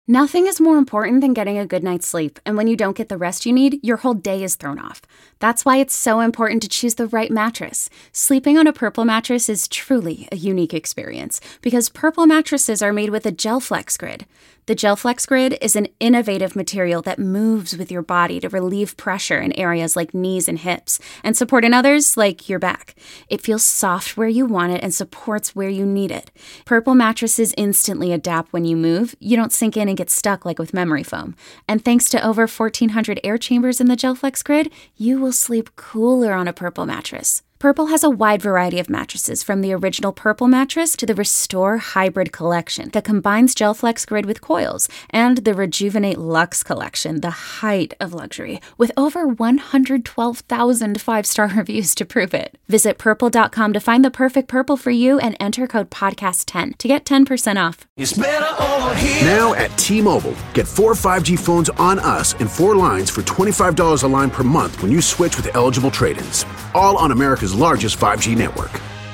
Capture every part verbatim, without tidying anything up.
Nothing is more important than getting a good night's sleep, and when you don't get the rest you need, your whole day is thrown off. That's why it's so important to choose the right mattress. Sleeping on a Purple mattress is truly a unique experience, because Purple mattresses are made with a GelFlex Grid. The GelFlex Grid is an innovative material that moves with your body to relieve pressure in areas like knees and hips, and support in others like your back. It feels soft where you want it and supports where you need it. Purple mattresses instantly adapt when you move. You don't sink in and get stuck like with memory foam. And thanks to over fourteen hundred air chambers in the GelFlex Grid, you will sleep cooler on a Purple mattress. Purple has a wide variety of mattresses, from the original Purple mattress to the Restore Hybrid collection that combines GelFlex Grid with coils, and the Rejuvenate Luxe collection, the height of luxury, with over one hundred twelve thousand five-star reviews to prove it. Visit purple dot com to find the perfect Purple for you and enter code podcast ten to get ten percent off. It's better over here. Now at T-Mobile, get four five G phones on us and four lines for twenty-five dollars a line per month when you switch with eligible trade-ins. All on America's largest five G network.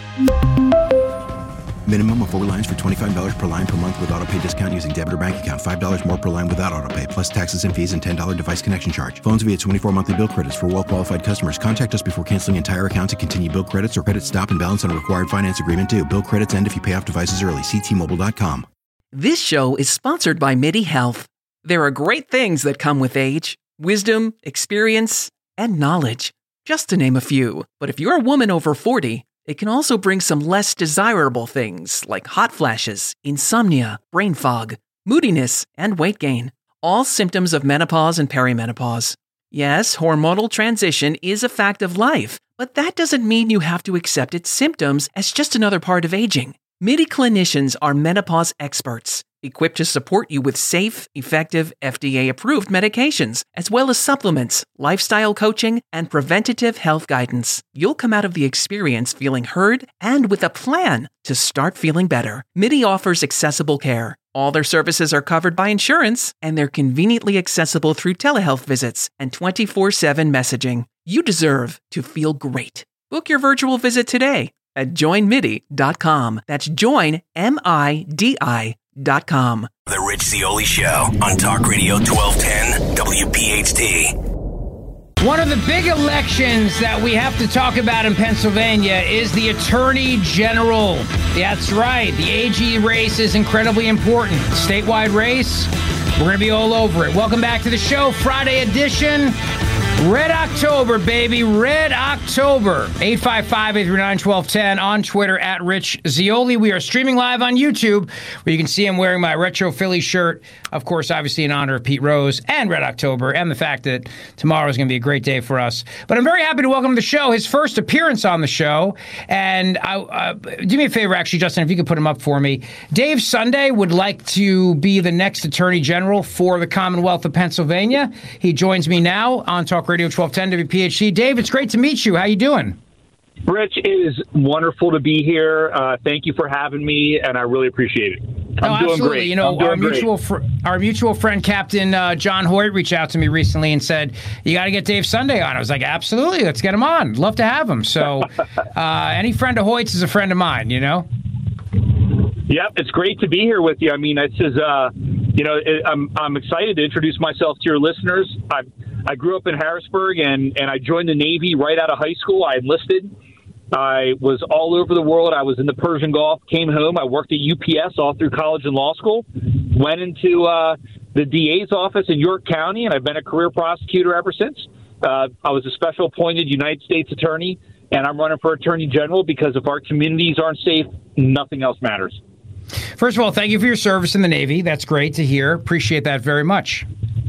Minimum of four lines for twenty-five dollars per line per month with autopay discount using debit or bank account. five dollars more per line without autopay, plus taxes and fees and ten dollars device connection charge. Phones via twenty-four monthly bill credits for well-qualified customers. Contact us before canceling entire account to continue bill credits or credit stop and balance on a required finance agreement due. Bill credits end if you pay off devices early. See T Mobile dot com. This show is sponsored by MIDI Health. There are great things that come with age. Wisdom, experience, and knowledge, just to name a few. But if you're a woman over forty, it can also bring some less desirable things like hot flashes, insomnia, brain fog, moodiness, and weight gain. All symptoms of menopause and perimenopause. Yes, hormonal transition is a fact of life, but that doesn't mean you have to accept its symptoms as just another part of aging. MIDI clinicians are menopause experts, equipped to support you with safe, effective, F D A-approved medications, as well as supplements, lifestyle coaching, and preventative health guidance. You'll come out of the experience feeling heard and with a plan to start feeling better. MIDI offers accessible care. All their services are covered by insurance, and they're conveniently accessible through telehealth visits and twenty-four seven messaging. You deserve to feel great. Book your virtual visit today at join midi dot com. That's join, M I D I dot com. The Rich Zeoli Show on Talk Radio twelve ten W P H T. One of the big elections that we have to talk about in Pennsylvania is the Attorney General. That's right. The A G race is incredibly important. Statewide race, we're going to be all over it. Welcome back to the show, Friday edition. Red October, baby. Red October. eight five five, eight three nine, one two one zero on Twitter at Rich Zeoli. We are streaming live on YouTube, where you can see him wearing my Retro Philly shirt. Of course, obviously in honor of Pete Rose and Red October, and the fact that tomorrow is going to be a great day for us. But I'm very happy to welcome to the show, his first appearance on the show. And I, uh, do me a favor, actually, Justin, if you could put him up for me. Dave Sunday would like to be the next Attorney General for the Commonwealth of Pennsylvania. He joins me now on Talk Radio twelve ten W P H T. Dave, it's great to meet you. How you doing? Rich, it is wonderful to be here. Uh, thank you for having me, and I really appreciate it. I'm oh, doing absolutely. great. You know, our mutual fr- our mutual friend, Captain uh, John Hoyt, reached out to me recently and said, "You got to get Dave Sunday on." I was like, "Absolutely, let's get him on. Love to have him." So, uh, any friend of Hoyt's is a friend of mine. You know. Yep, it's great to be here with you. I mean, this is, uh, you know, it, I'm I'm excited to introduce myself to your listeners. I I grew up in Harrisburg, and and I joined the Navy right out of high school. I enlisted. I was all over the world. I was in the Persian Gulf, came home. I worked at U P S all through college and law school, went into uh, the D A's office in York County, and I've been a career prosecutor ever since. Uh, I was a special appointed United States attorney, and I'm running for Attorney General because if our communities aren't safe, nothing else matters. First of all, thank you for your service in the Navy. That's great to hear. Appreciate that very much.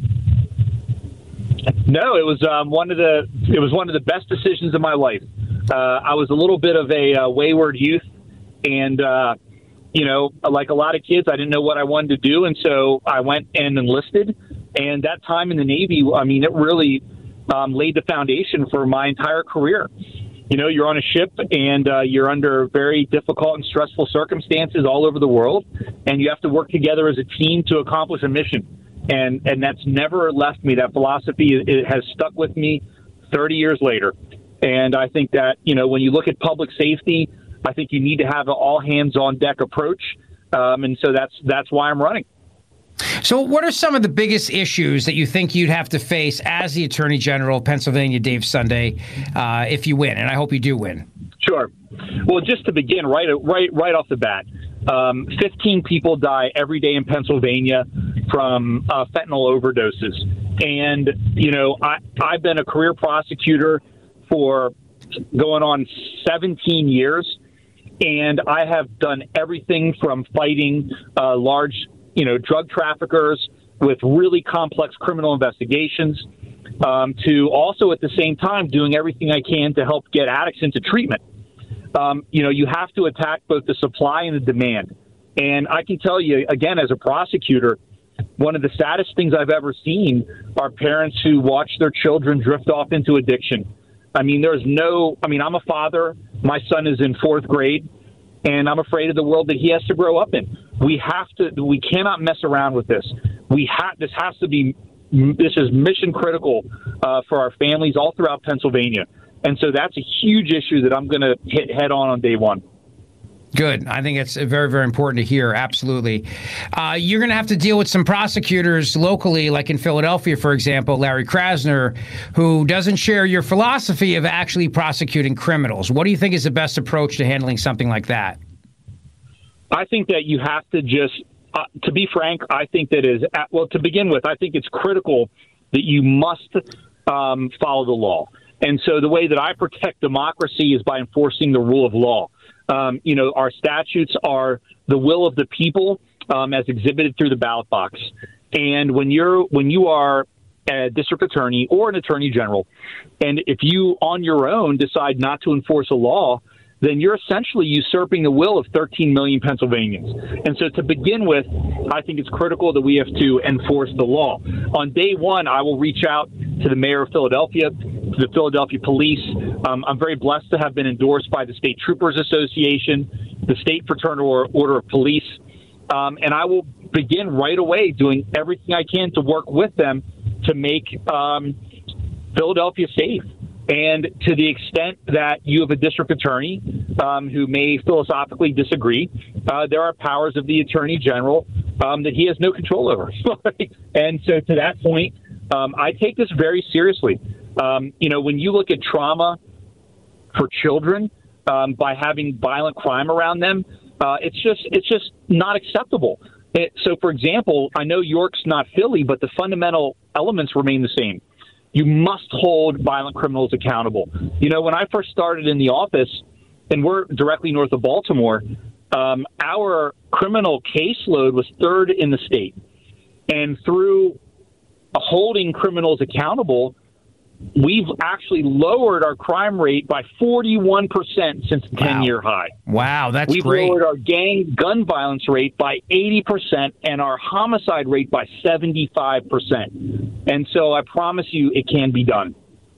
No, it was um, one of the it was one of the best decisions of my life. Uh, I was a little bit of a uh, wayward youth, and uh, you know, like a lot of kids, I didn't know what I wanted to do, and so I went and enlisted. And that time in the Navy, I mean, it really um, laid the foundation for my entire career. You know, you're on a ship, and uh, you're under very difficult and stressful circumstances all over the world, and you have to work together as a team to accomplish a mission. And and that's never left me. That philosophy, it has stuck with me thirty years later. And I think that, you know, when you look at public safety, I think you need to have an all-hands-on-deck approach. Um, and so that's that's why I'm running. So what are some of the biggest issues that you think you'd have to face as the Attorney General of Pennsylvania, Dave Sunday, uh, if you win? And I hope you do win. Sure. Well, just to begin right right, right off the bat, um, fifteen people die every day in Pennsylvania from uh, fentanyl overdoses. And, you know, I, I've been a career prosecutor for going on seventeen years, and I have done everything from fighting uh, large you know, drug traffickers with really complex criminal investigations, um, to also at the same time doing everything I can to help get addicts into treatment. Um, you know, you have to attack both the supply and the demand. And I can tell you, again, as a prosecutor, one of the saddest things I've ever seen are parents who watch their children drift off into addiction. I mean, there's no, I mean, I'm a father. My son is in fourth grade, and I'm afraid of the world that he has to grow up in. We have to, we cannot mess around with this. We have, this has to be, this is mission critical uh, for our families all throughout Pennsylvania. And so that's a huge issue that I'm going to hit head on on day one. Good. I think it's very, very important to hear. Absolutely. Uh, you're going to have to deal with some prosecutors locally, like in Philadelphia, for example, Larry Krasner, who doesn't share your philosophy of actually prosecuting criminals. What do you think is the best approach to handling something like that? I think that you have to just, uh, to be frank, I think that is, well, to begin with, I think it's critical that you must um, follow the law. And so the way that I protect democracy is by enforcing the rule of law. Um, you know, our statutes are the will of the people um, as exhibited through the ballot box. And when you're when you are a district attorney or an attorney general, and if you on your own decide not to enforce a law, then you're essentially usurping the will of thirteen million Pennsylvanians. And so to begin with, I think it's critical that we have to enforce the law. On day one, I will reach out to the mayor of Philadelphia, to the Philadelphia police. Um, I'm very blessed to have been endorsed by the State Troopers Association, the State Fraternal Order of Police. Um, and I will begin right away doing everything I can to work with them to make um, Philadelphia safe. And to the extent that you have a district attorney um, who may philosophically disagree, uh, there are powers of the attorney general um, that he has no control over. And so to that point, um, I take this very seriously. Um, you know, when you look at trauma for children um, by having violent crime around them, uh, it's just it's just not acceptable. It, so, for example, I know York's not Philly, but the fundamental elements remain the same. You must hold violent criminals accountable. You know, when I first started in the office, and we're directly north of Baltimore, um, our criminal caseload was third in the state. And through holding criminals accountable, we've actually lowered our crime rate by forty-one percent since the Wow. ten-year high. Wow, that's We've great. lowered our gang gun violence rate by eighty percent and our homicide rate by seventy-five percent. And so I promise you it can be done.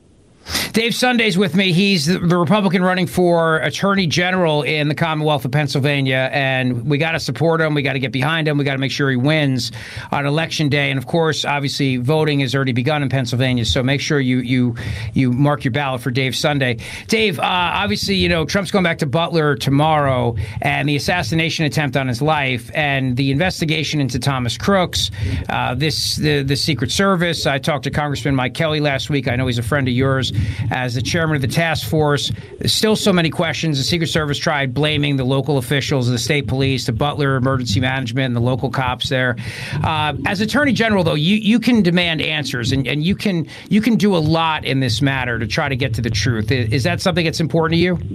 Dave Sunday's with me. He's the, the Republican running for Attorney General in the Commonwealth of Pennsylvania, and we got to support him. We got to get behind him. We got to make sure he wins on Election Day. And of course, obviously, voting has already begun in Pennsylvania, so make sure you you you mark your ballot for Dave Sunday. Dave, uh, obviously, you know Trump's going back to Butler tomorrow, and the assassination attempt on his life, and the investigation into Thomas Crooks, uh, this the the Secret Service. I talked to Congressman Mike Kelly last week. I know he's a friend of yours. As the chairman of the task force, there's still so many questions. The Secret Service tried blaming the local officials, the state police, the Butler Emergency Management, and the local cops there. Uh, as Attorney General, though, you, you can demand answers, and, and you can you can do a lot in this matter to try to get to the truth. Is that something that's important to you?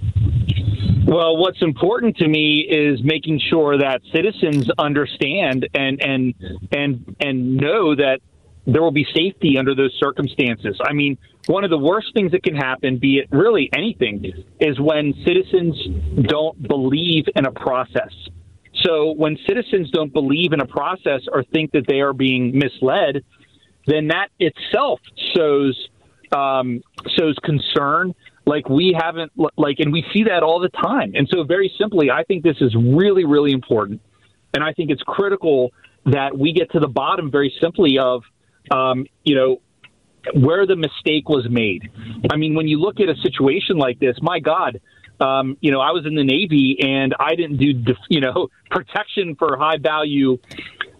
Well, what's important to me is making sure that citizens understand and and and and know that there will be safety under those circumstances. I mean, one of the worst things that can happen, be it really anything, is when citizens don't believe in a process. So when citizens don't believe in a process or think that they are being misled, then that itself shows um, shows concern. Like we haven't, like, and we see that all the time. And so very simply, I think this is really, really important. And I think it's critical that we get to the bottom very simply of, um, you know, where the mistake was made. I mean, when you look at a situation like this, my God, um, you know, I was in the Navy and I didn't do, def- you know, protection for high value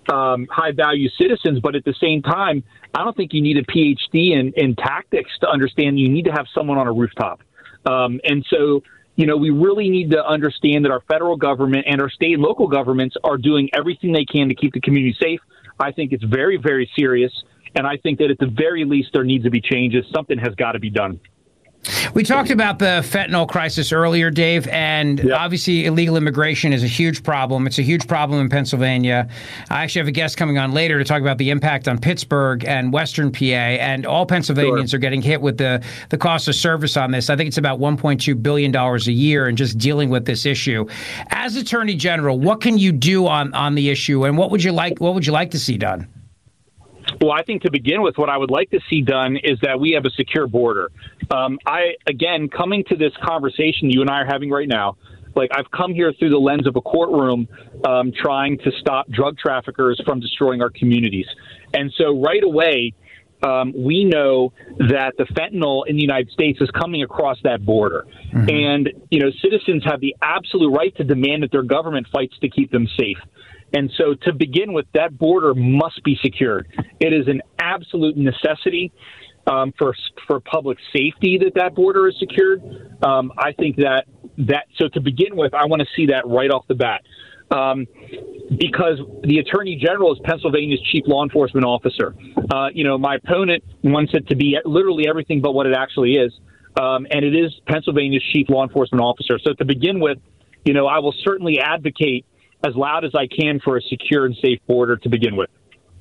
um, high-value citizens. But at the same time, I don't think you need a P H D in, in tactics to understand you need to have someone on a rooftop. Um, and so, you know, we really need to understand that our federal government and our state and local governments are doing everything they can to keep the community safe. I think it's very, very serious. And I think that at the very least, there needs to be changes. Something has got to be done. We talked about the fentanyl crisis earlier, Dave, and yep. obviously illegal immigration is a huge problem. It's a huge problem in Pennsylvania. I actually have a guest coming on later to talk about the impact on Pittsburgh and Western P A, and all Pennsylvanians sure. are getting hit with the, the cost of service on this. I think it's about one point two billion dollars a year in just dealing with this issue. As Attorney General, what can you do on, on the issue, and what would you like what would you like to see done? Well, I think to begin with, what I would like to see done is that we have a secure border. Um, I, again, coming to this conversation you and I are having right now, like I've come here through the lens of a courtroom um, trying to stop drug traffickers from destroying our communities. And so right away, um, we know that the fentanyl in the United States is coming across that border. Mm-hmm. And, you know, citizens have the absolute right to demand that their government fights to keep them safe. And so to begin with, that border must be secured. It is an absolute necessity um, for for public safety that that border is secured. Um, I think that that so to begin with, I want to see that right off the bat. Um, because the Attorney General is Pennsylvania's chief law enforcement officer. Uh, you know, my opponent wants it to be literally everything but what it actually is. Um, and it is Pennsylvania's chief law enforcement officer. So to begin with, you know, I will certainly advocate as loud as I can for a secure and safe border to begin with.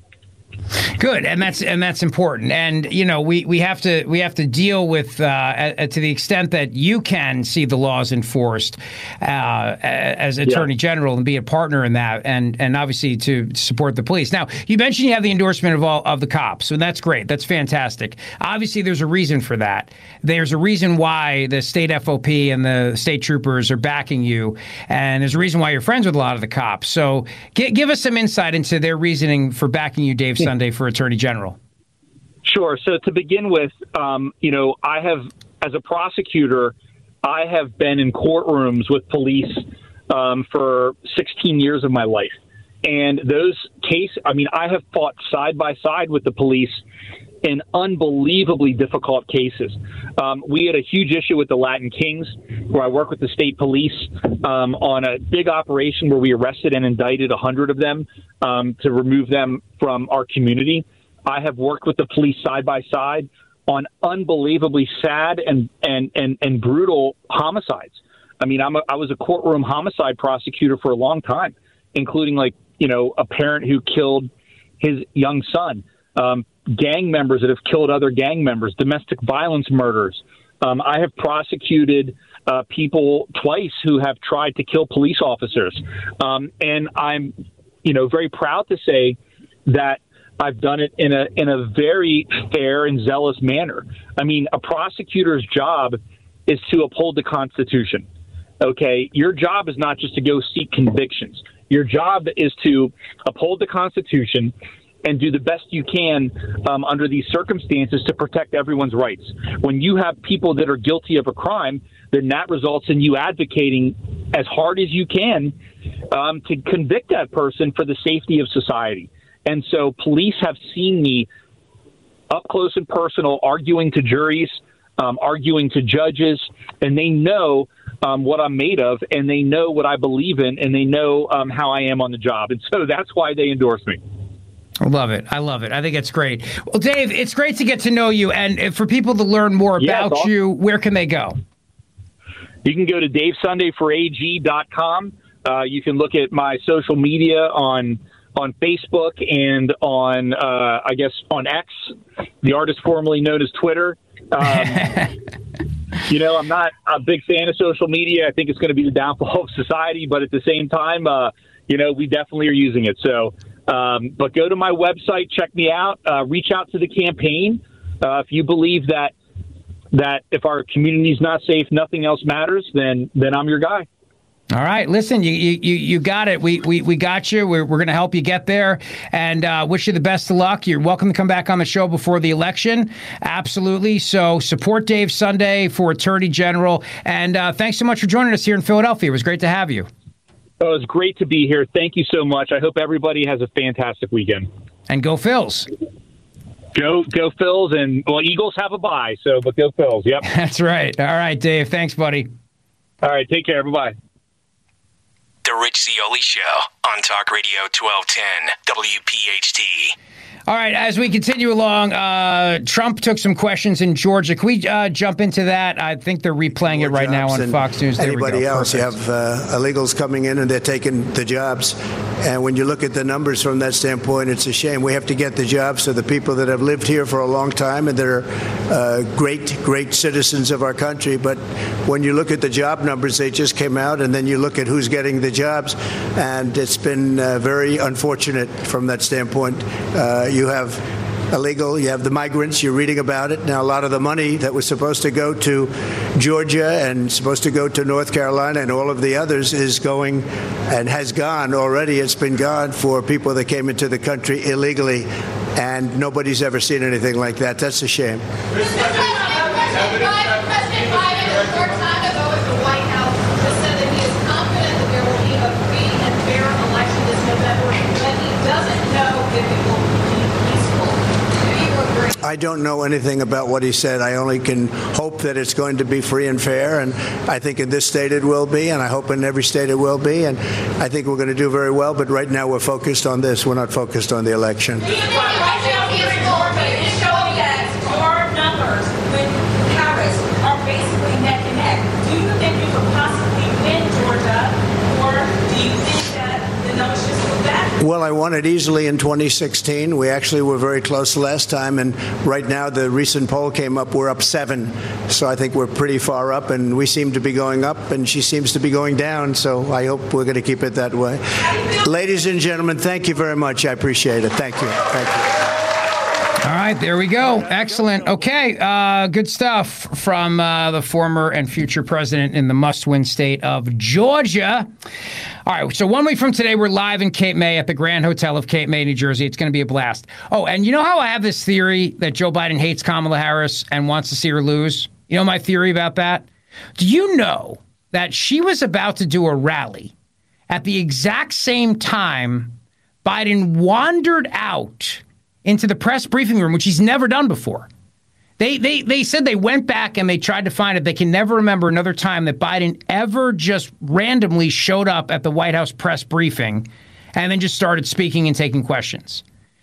Good, and that's and that's important. And you know, we, we have to we have to deal with uh, uh, to the extent that you can see the laws enforced uh, as Attorney yeah. General and be a partner in that, and and obviously to support the police. Now, you mentioned you have the endorsement of all of the cops, and that's great. That's fantastic. Obviously, there's a reason for that. There's a reason why the state F O P and the state troopers are backing you, and there's a reason why you're friends with a lot of the cops. So, g- give us some insight into their reasoning for backing you, Dave Sunday, for Attorney General. Sure. So to begin with, um, you know, I have, as a prosecutor, I have been in courtrooms with police um, for sixteen years of my life. And those cases, I mean, I have fought side by side with the police in unbelievably difficult cases. Um, we had a huge issue with the Latin Kings, where I work with the state police um, on a big operation where we arrested and indicted a hundred of them um, to remove them from our community. I have worked with the police side by side on unbelievably sad and, and, and, and brutal homicides. I mean, I'm a, I was a courtroom homicide prosecutor for a long time, including, like, you know, a parent who killed his young son, um, gang members that have killed other gang members, domestic violence murders. Um, I have prosecuted uh, people twice who have tried to kill police officers. Um, and I'm, you know, very proud to say that I've done it in a in a very fair and zealous manner. I mean, a prosecutor's job is to uphold the Constitution. Okay, your job is not just to go seek convictions. Your job is to uphold the Constitution and do the best you can um, under these circumstances to protect everyone's rights. When you have people that are guilty of a crime, then that results in you advocating as hard as you can um, to convict that person for the safety of society. And so police have seen me up close and personal, arguing to juries, um, arguing to judges, and they know um, what I'm made of, and they know what I believe in, and they know um, how I am on the job. And so that's why they endorse me. I love it. I love it. I think it's great. Well, Dave, it's great to get to know you. And for people to learn more yeah, about you, where can they go? You can go to dave sunday for a g dot com. Uh, you can look at my social media on on Facebook and on, uh, I guess, on X, the artist formerly known as Twitter. Um, you know, I'm not a big fan of social media. I think it's going to be the downfall of society. But at the same time, uh, you know, we definitely are using it. So, um, but go to my website, check me out, uh, reach out to the campaign. Uh, if you believe that that if our community is not safe, nothing else matters, then then I'm your guy. All right. Listen, you you you got it. We we, we got you. We're, we're going to help you get there, and uh, wish you the best of luck. You're welcome to come back on the show before the election. Absolutely. So support Dave Sunday for Attorney General. And uh, thanks so much for joining us here in Philadelphia. It was great to have you. Oh, it was great to be here. Thank you so much. I hope everybody has a fantastic weekend. And go Phils. Go, go Phils. And, well, Eagles have a bye, so, but go Phils. Yep. That's right. All right, Dave. Thanks, buddy. All right. Take care. Bye-bye. The Rich Zeoli Show on Talk Radio twelve ten W P H T. All right, as we continue along, uh, Trump took some questions in Georgia. Can we uh, jump into that? I think they're replaying More it right now on Fox News. There anybody we go. else, Perfect. you have uh, illegals coming in and they're taking the jobs. And when you look at the numbers from that standpoint, it's a shame. We have to get the jobs to the people that have lived here for a long time and they're uh, great, great citizens of our country. But when you look at the job numbers, they just came out, and then you look at who's getting the jobs, and it's been uh, very unfortunate from that standpoint. Uh, you have illegal, you have the migrants, you're reading about it. Now, a lot of the money that was supposed to go to Georgia and supposed to go to North Carolina and all of the others is going and has gone already. It's been gone for people that came into the country illegally, and nobody's ever seen anything like that. That's a shame. President Biden, a short time ago at the White House, just said that he is confident that there will be a free and fair election this November, but he doesn't know if it will be peaceful. Do you agree? I don't know anything about what he said. I only can hope that it's going to be free and fair, and I think in this state it will be, and I hope in every state it will be, and I think we're going to do very well, but right now we're focused on this. We're not focused on the election. Do you think right now he is more, but it is showing that our numbers with Harris are basically neck and neck. Do you think you could possibly win Georgia, or do you think that the numbers just go back? Well, I won it easily in twenty sixteen. We actually were very close last time, and right now the recent poll came up, we're up seven. So I think we're pretty far up, and we seem to be going up, and she seems to be going down, so I hope we're going to keep it that way. Ladies and gentlemen, thank you very much. I appreciate it. Thank you. Thank you. All right, there we go. Excellent. Okay, uh, good stuff from uh, the former and future president in the must-win state of Georgia. All right, so one week from today, we're live in Cape May at the Grand Hotel of Cape May, New Jersey. It's going to be a blast. Oh, and you know how I have this theory that Joe Biden hates Kamala Harris and wants to see her lose? You know my theory about that? Do you know that she was about to do a rally at the exact same time Biden wandered out into the press briefing room, which he's never done before? They they they said they went back and they tried to find it. They can never remember another time that Biden ever just randomly showed up at the White House press briefing and then just started speaking and taking questions.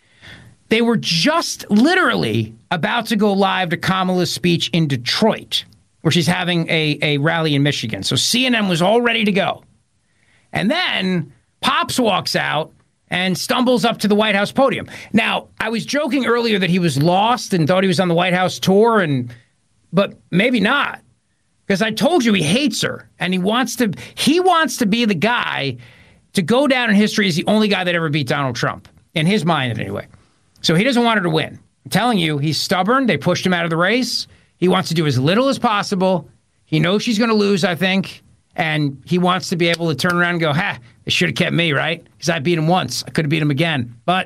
They were just literally about to go live to Kamala's speech in Detroit, where she's having a, a rally in Michigan. So C N N was all ready to go. And then Pops walks out and stumbles up to the White House podium. Now, I was joking earlier that he was lost and thought he was on the White House tour, and but maybe not, because I told you he hates her, and he wants to he wants to be the guy to go down in history as the only guy that ever beat Donald Trump, in his mind anyway. So he doesn't want her to win. I'm telling you, he's stubborn. They pushed him out of the race. He wants to do as little as possible. He knows she's going to lose, I think. And he wants to be able to turn around and go, ha, they should have kept me, right? Because I beat him once. I could have beat him again. But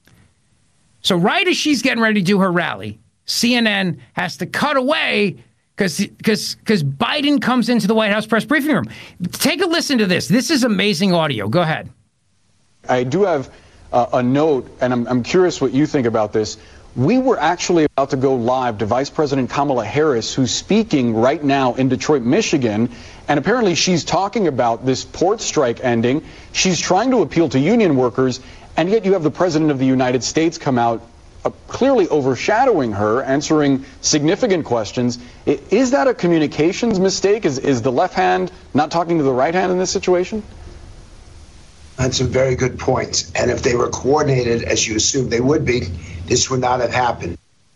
so right as she's getting ready to do her rally, C N N has to cut away because because because Biden comes into the White House press briefing room. Take a listen to this. This is amazing audio. Go ahead. I do have uh, a note, and I'm, I'm curious what you think about this. We were actually about to go live to Vice President Kamala Harris, who's speaking right now in Detroit, Michigan. And apparently she's talking about this port strike ending. She's trying to appeal to union workers. And yet you have the President of the United States come out uh, clearly overshadowing her, answering significant questions. Is that a communications mistake? Is, is the left hand not talking to the right hand in this situation? That's a very good point. And if they were coordinated, as you assume they would be, this would not have happened.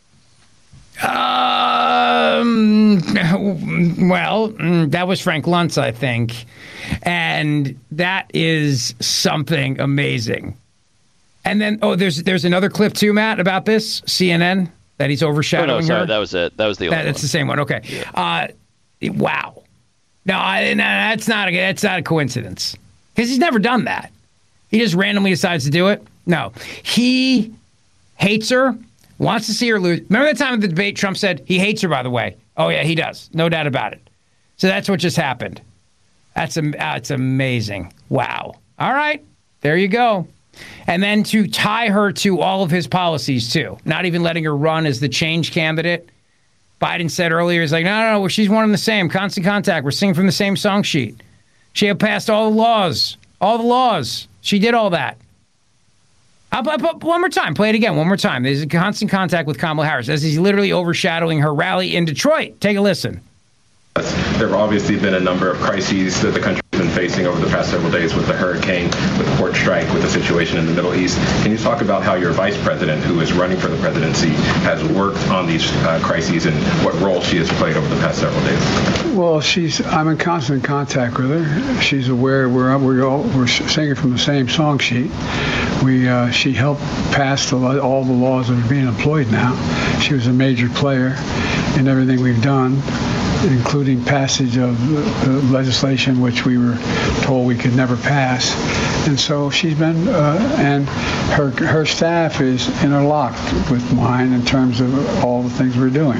Um, well, that was Frank Luntz, I think. And that is something amazing. And then, oh, there's there's another clip too, Matt, about this, C N N, that he's overshadowing oh, no, sorry, her. that was it. That was the only that, one. It's the same one. Okay. Yeah. Uh, wow. No, I, no, that's not a that's not a coincidence, because he's never done that. He just randomly decides to do it. No, he hates her, wants to see her lose. Remember that time of the debate, Trump said he hates her, by the way. Oh, yeah, he does. No doubt about it. So that's what just happened. That's uh, it's amazing. Wow. All right. There you go. And then to tie her to all of his policies, too. Not even letting her run as the change candidate. Biden said earlier, he's like, no, no, no, she's one and the same. Constant contact. We're singing from the same song sheet. She had passed all the laws. All the laws. She did all that. I'll, I'll, I'll, one more time. Play it again. One more time. There's a constant contact with Kamala Harris as he's literally overshadowing her rally in Detroit. Take a listen. There have obviously been a number of crises that the country has been facing over the past several days with the hurricane, with the port strike, with the situation in the Middle East. Can you talk about how your vice president, who is running for the presidency, has worked on these uh, crises and what role she has played over the past several days? Well, she's I'm in constant contact with her. She's aware we're we're all, we're singing from the same song sheet. We uh, she helped pass the, all the laws that are being employed now. She was a major player in everything we've done, including passage of uh, legislation which we were told we could never pass. And so she's been, uh, and her her staff is interlocked with mine in terms of all the things we're doing.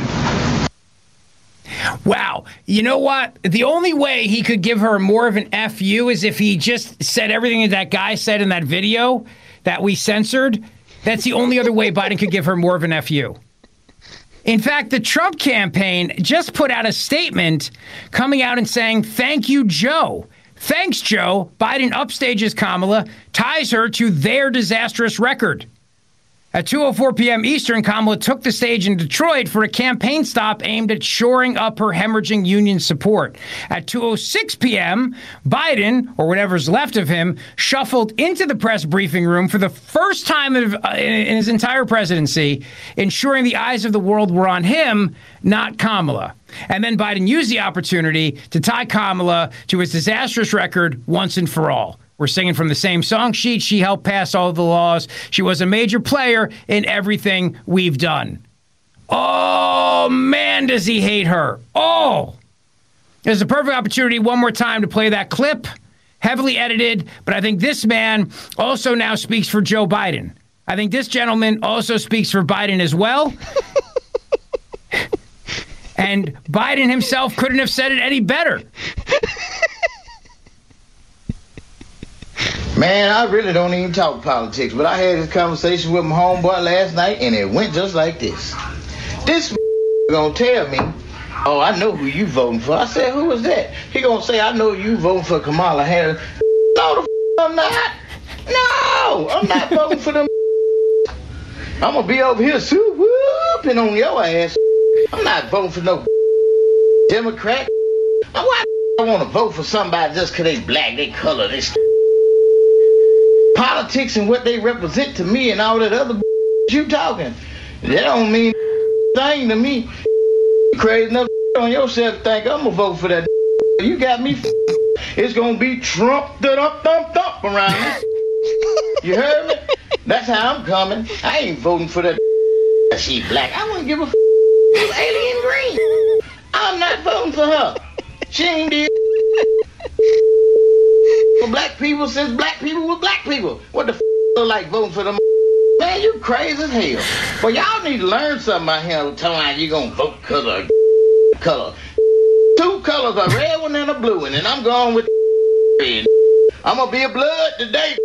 Wow. You know what? The only way he could give her more of an F U is if he just said everything that that guy said in that video that we censored. That's the only other way Biden could give her more of an F U. In fact, the Trump campaign just put out a statement coming out and saying, thank you, Joe. Thanks, Joe. Biden upstages Kamala, ties her to their disastrous record. At two oh four p.m. Eastern, Kamala took the stage in Detroit for a campaign stop aimed at shoring up her hemorrhaging union support. At two oh six p.m., Biden, or whatever's left of him, shuffled into the press briefing room for the first time in, uh, in his entire presidency, ensuring the eyes of the world were on him, not Kamala. And then Biden used the opportunity to tie Kamala to his disastrous record once and for all. We're singing from the same song sheet. She helped pass all of the laws. She was a major player in everything we've done. Oh, man, does he hate her. Oh, there's a perfect opportunity one more time to play that clip. Heavily edited, but I think this man also now speaks for Joe Biden. I think this gentleman also speaks for Biden as well. And Biden himself couldn't have said it any better. Man, I really don't even talk politics, but I had this conversation with my homeboy last night, and it went just like this. This gonna tell me, oh, I know who you voting for. I said, who is that? He gonna say, I know you voting for Kamala Harris. No, the f- I'm not. No, I'm not voting for them. I'm gonna be over here swoop whooping on your ass. I'm not voting for no Democrat. Why I want to vote for somebody just because they black, they color, they st- politics and what they represent to me and all that other you talking. That don't mean thing to me. You crazy enough on yourself to think I'm gonna vote for that. You got me. It's gonna be Trump da thump thump thump around me. You heard me? That's how I'm coming. I ain't voting for that. She black. I wouldn't give a f- alien green. I'm not voting for her. She ain't did for black people since black people were black people. What the f*** look like voting for them? Man, you crazy as hell. Well, y'all need to learn something out here. Telling you gonna vote color, color. Two colors, a red one and a blue one, and I'm going with red. I'm gonna be a blood today.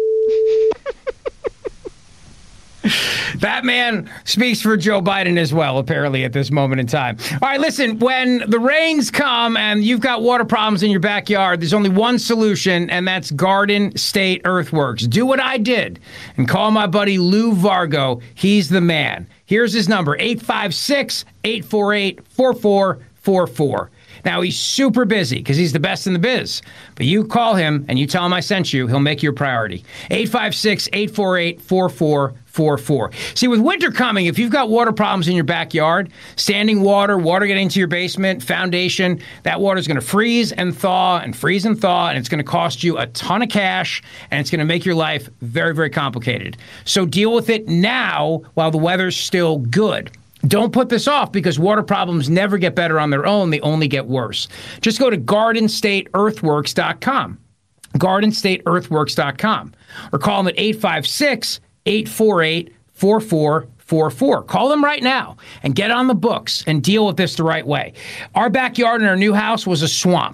That man speaks for Joe Biden as well, apparently, at this moment in time. All right, listen, when the rains come and you've got water problems in your backyard, there's only one solution, and that's Garden State Earthworks. Do what I did and call my buddy Lou Vargo. He's the man. Here's his number, eight five six, eight four eight, four four four four. Now, he's super busy because he's the best in the biz. But you call him and you tell him I sent you, he'll make you a priority. eight five six, eight four eight, four four four four. See, with winter coming, if you've got water problems in your backyard, standing water, water getting into your basement, foundation, that water is going to freeze and thaw and freeze and thaw, and it's going to cost you a ton of cash, and it's going to make your life very, very complicated. So deal with it now while the weather's still good. Don't put this off because water problems never get better on their own. They only get worse. Just go to garden state earthworks dot com, garden state earthworks dot com, or call them at eight five six, eight four eight, four four four four. Call them right now and get on the books and deal with this the right way. Our backyard in our new house was a swamp.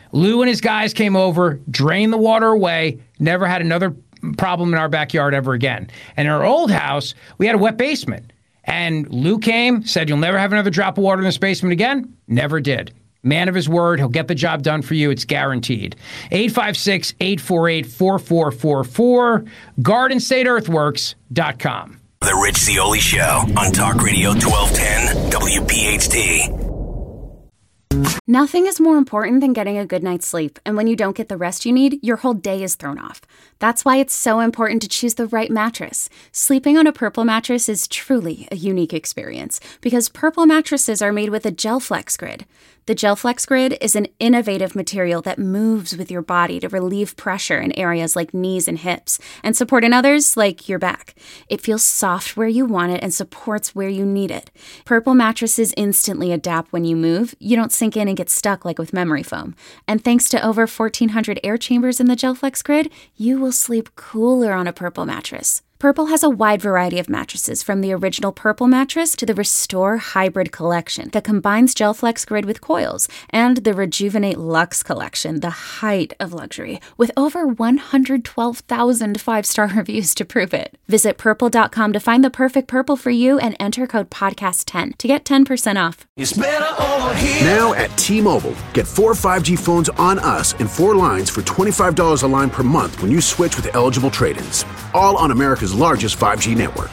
Lou and his guys came over, drained the water away, never had another problem in our backyard ever again. And in our old house, we had a wet basement. And Lou came, said, you'll never have another drop of water in this basement again. Never did. Man of his word. He'll get the job done for you. It's guaranteed. eight five six, eight four eight, four four four four. garden state earthworks dot com. The Rich Zeoli Show on Talk Radio twelve ten W P H T. Nothing is more important than getting a good night's sleep, and when you don't get the rest you need, your whole day is thrown off. That's why it's so important to choose the right mattress. Sleeping on a Purple mattress is truly a unique experience, because Purple mattresses are made with a GelFlex Grid. The GelFlex Grid is an innovative material that moves with your body to relieve pressure in areas like knees and hips, and support in others like your back. It feels soft where you want it and supports where you need it. Purple mattresses instantly adapt when you move. You don't sink in and get stuck like with memory foam. And thanks to over fourteen hundred air chambers in the GelFlex Grid, you will sleep cooler on a Purple mattress. Purple has a wide variety of mattresses, from the original Purple mattress to the Restore Hybrid collection that combines GelFlex Grid with coils, and the Rejuvenate Luxe collection, the height of luxury, with over one hundred twelve thousand five-star reviews to prove it. Visit purple dot com to find the perfect Purple for you and enter code podcast ten to get ten percent off. It's better over here. Now at T-Mobile, get four five G phones on us and four lines for twenty-five dollars a line per month when you switch with eligible trade-ins. All on America's largest five G network.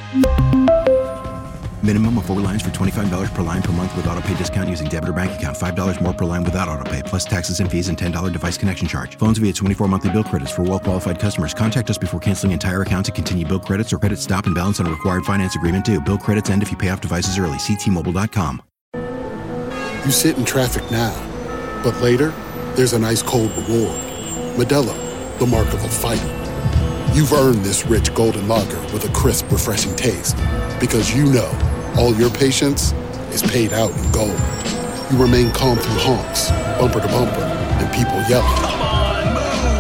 Minimum of four lines for twenty-five dollars per line per month with autopay discount using debit or bank account. five dollars more per line without autopay, plus taxes and fees and ten dollars device connection charge. Phones via twenty-four monthly bill credits for well-qualified customers. Contact us before canceling entire account to continue bill credits or credit stop and balance on a required finance agreement due. Bill credits end if you pay off devices early. See T Mobile dot com. You sit in traffic now, but later, there's an ice-cold reward. Modelo, the mark of a fighter. You've earned this rich golden lager with a crisp, refreshing taste. Because you know all your patience is paid out in gold. You remain calm through honks, bumper to bumper, and people yelling. Come on,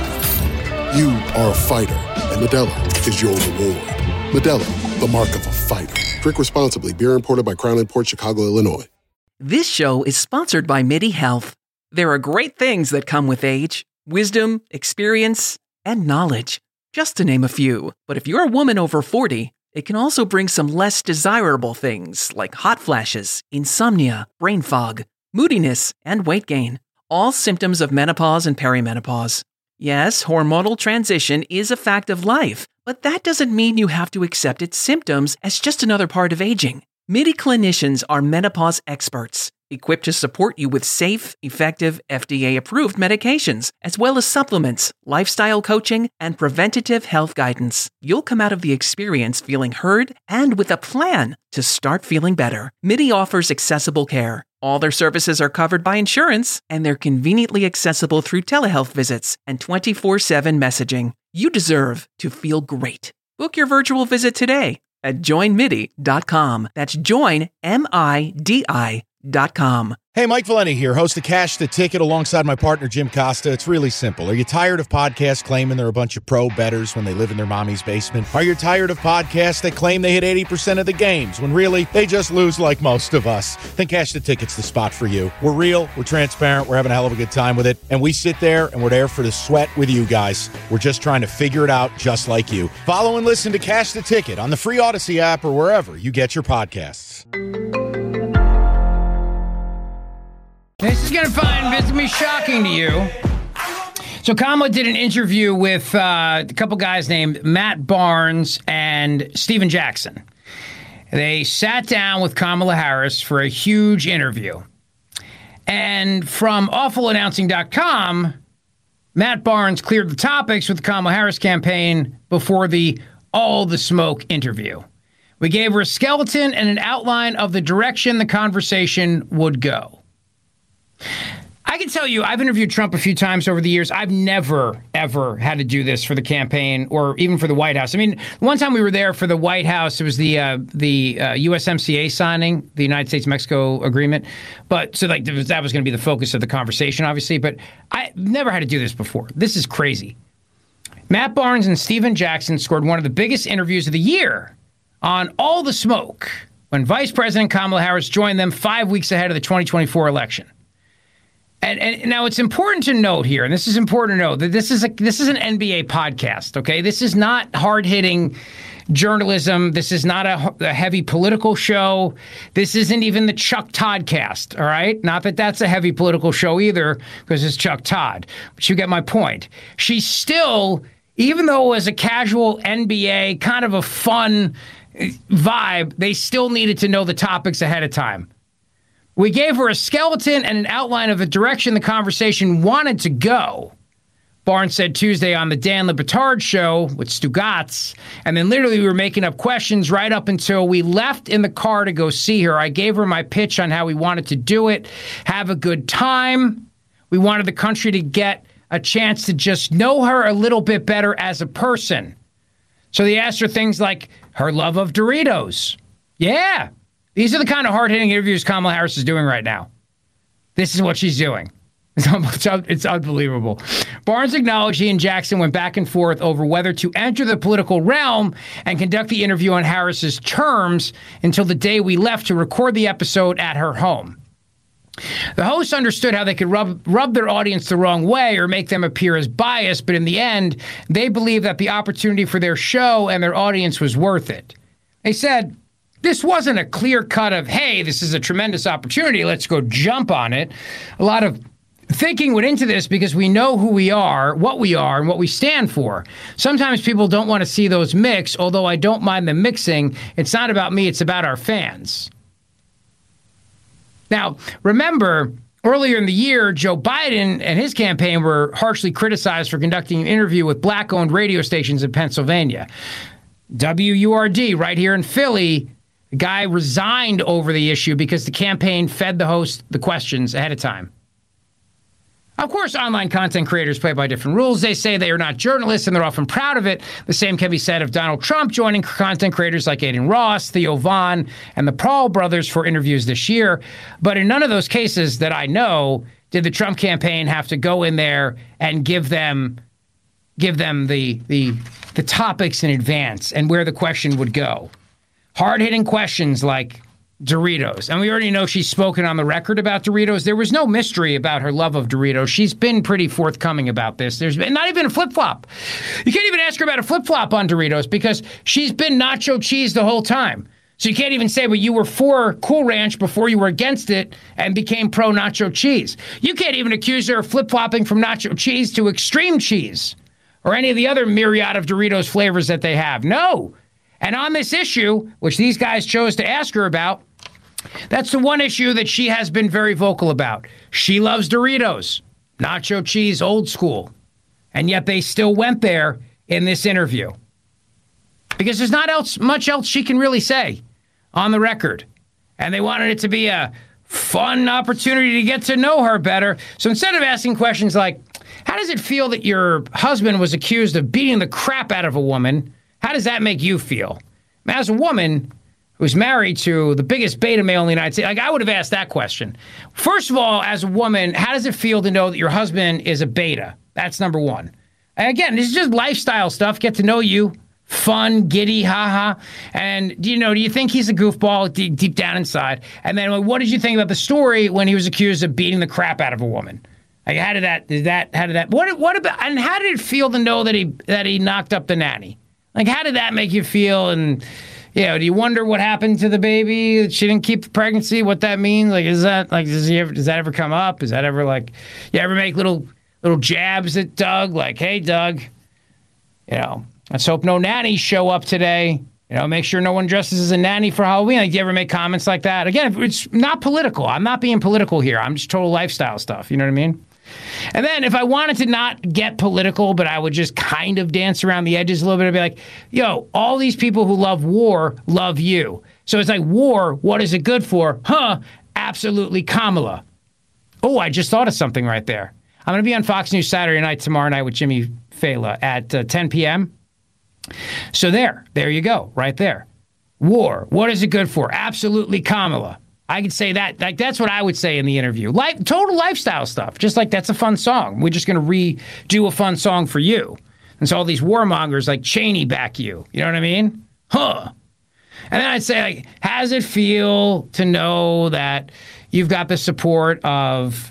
move! You are a fighter, and Modelo is your reward. Modelo, the mark of a fighter. Drink responsibly. Beer imported by Crown Imports, Chicago, Illinois. This show is sponsored by MIDI Health. There are great things that come with age. Wisdom, experience, and knowledge. Just to name a few. But if you're a woman over forty, it can also bring some less desirable things like hot flashes, insomnia, brain fog, moodiness, and weight gain. All symptoms of menopause and perimenopause. Yes, hormonal transition is a fact of life, but that doesn't mean you have to accept its symptoms as just another part of aging. MIDI clinicians are menopause experts, equipped to support you with safe, effective, F D A-approved medications, as well as supplements, lifestyle coaching, and preventative health guidance. You'll come out of the experience feeling heard and with a plan to start feeling better. MIDI offers accessible care. All their services are covered by insurance, and they're conveniently accessible through telehealth visits and twenty-four seven messaging. You deserve to feel great. Book your virtual visit today at join midi dot com. That's join, M I D I dot com. Hey, Mike Valenti here, host of Cash the Ticket alongside my partner, Jim Costa. It's really simple. Are you tired of podcasts claiming they're a bunch of pro bettors when they live in their mommy's basement? Are you tired of podcasts that claim they hit eighty percent of the games when really they just lose like most of us? Then Cash the Ticket's the spot for you. We're real, we're transparent, we're having a hell of a good time with it, and we sit there and we're there for the sweat with you guys. We're just trying to figure it out just like you. Follow and listen to Cash the Ticket on the free Odyssey app or wherever you get your podcasts. This is going to find this to be shocking to you. So Kamala did an interview with uh, a couple guys named Matt Barnes and Steven Jackson. They sat down with Kamala Harris for a huge interview. And from awful announcing dot com, Matt Barnes cleared the topics with the Kamala Harris campaign before the All the Smoke interview. We gave her a skeleton and an outline of the direction the conversation would go. I can tell you, I've interviewed Trump a few times over the years. I've never, ever had to do this for the campaign or even for the White House. I mean, one time we were there for the White House, it was the uh, the uh, U S M C A signing, the United States-Mexico agreement. But so like that was going to be the focus of the conversation, obviously. But I never had to do this before. This is crazy. Matt Barnes and Steven Jackson scored one of the biggest interviews of the year on All the Smoke when Vice President Kamala Harris joined them five weeks ahead of the twenty twenty-four election. And, and now it's important to note here, and this is important to note, that this is a this is an N B A podcast, okay? This is not hard-hitting journalism. This is not a, a heavy political show. This isn't even the Chuck Toddcast, all right? Not that that's a heavy political show either, because it's Chuck Todd. But you get my point. She's still, even though it was a casual N B A, kind of a fun vibe, they still needed to know the topics ahead of time. We gave her a skeleton and an outline of the direction the conversation wanted to go, Barnes said Tuesday on the Dan Le Batard show with Stugotz. And then literally we were making up questions right up until we left in the car to go see her. I gave her my pitch on how we wanted to do it, have a good time. We wanted the country to get a chance to just know her a little bit better as a person. So they asked her things like her love of Doritos. Yeah. These are the kind of hard-hitting interviews Kamala Harris is doing right now. This is what she's doing. It's, it's unbelievable. Barnes acknowledged he and Jackson went back and forth over whether to enter the political realm and conduct the interview on Harris's terms until the day we left to record the episode at her home. The hosts understood how they could rub, rub their audience the wrong way or make them appear as biased, but in the end, they believed that the opportunity for their show and their audience was worth it. They said, this wasn't a clear cut of, hey, this is a tremendous opportunity, let's go jump on it. A lot of thinking went into this because we know who we are, what we are, and what we stand for. Sometimes people don't want to see those mix, although I don't mind them mixing. It's not about me, it's about our fans. Now, remember, earlier in the year, Joe Biden and his campaign were harshly criticized for conducting an interview with black-owned radio stations in Pennsylvania. W U R D, right here in Philly, the guy resigned over the issue because the campaign fed the host the questions ahead of time. Of course, online content creators play by different rules. They say they are not journalists, and they're often proud of it. The same can be said of Donald Trump joining content creators like Aiden Ross, Theo Vaughn, and the Paul brothers for interviews this year. But in none of those cases that I know did the Trump campaign have to go in there and give them give them the the the topics in advance and where the question would go. Hard-hitting questions like Doritos. And we already know she's spoken on the record about Doritos. There was no mystery about her love of Doritos. She's been pretty forthcoming about this. There's been not even a flip-flop. You can't even ask her about a flip-flop on Doritos because she's been nacho cheese the whole time. So you can't even say, well, you were for Cool Ranch before you were against it and became pro-nacho cheese. You can't even accuse her of flip-flopping from nacho cheese to extreme cheese or any of the other myriad of Doritos flavors that they have. No. And on this issue, which these guys chose to ask her about, that's the one issue that she has been very vocal about. She loves Doritos, nacho cheese, old school. And yet they still went there in this interview. Because there's not else much else she can really say on the record. And they wanted it to be a fun opportunity to get to know her better. So instead of asking questions like, how does it feel that your husband was accused of beating the crap out of a woman? How does that make you feel? As a woman who's married to the biggest beta male in the United States, like I would have asked that question. First of all, as a woman, how does it feel to know that your husband is a beta? That's number one. And again, this is just lifestyle stuff. Get to know you. Fun, giddy, haha. And, you know, do you think he's a goofball deep, deep down inside? And then what did you think about the story when he was accused of beating the crap out of a woman? Like, how did that, did that, how did that, what, what about, and how did it feel to know that he, that he knocked up the nanny? Like, how did that make you feel? And, you know, do you wonder what happened to the baby? She didn't keep the pregnancy, what that means? Like, is that, like, does he ever, does that ever come up? Is that ever, like, you ever make little, little jabs at Doug? Like, hey, Doug, you know, let's hope no nannies show up today. You know, make sure no one dresses as a nanny for Halloween. Like, do you ever make comments like that? Again, it's not political. I'm not being political here. I'm just total lifestyle stuff. You know what I mean? And then if I wanted to not get political, but I would just kind of dance around the edges a little bit, I'd be like, yo, all these people who love war love you. So it's like, war, what is it good for? Huh, absolutely Kamala. Oh, I just thought of something right there. I'm going to be on Fox News Saturday night tomorrow night with Jimmy Fallon at uh, ten p.m. So there, there you go, right there. War, what is it good for? Absolutely Kamala. I could say that, like, that's what I would say in the interview. Life, total lifestyle stuff. Just like, that's a fun song. We're just going to redo a fun song for you. And so all these warmongers like Cheney back you. You know what I mean? Huh. And then I'd say, like, how does it feel to know that you've got the support of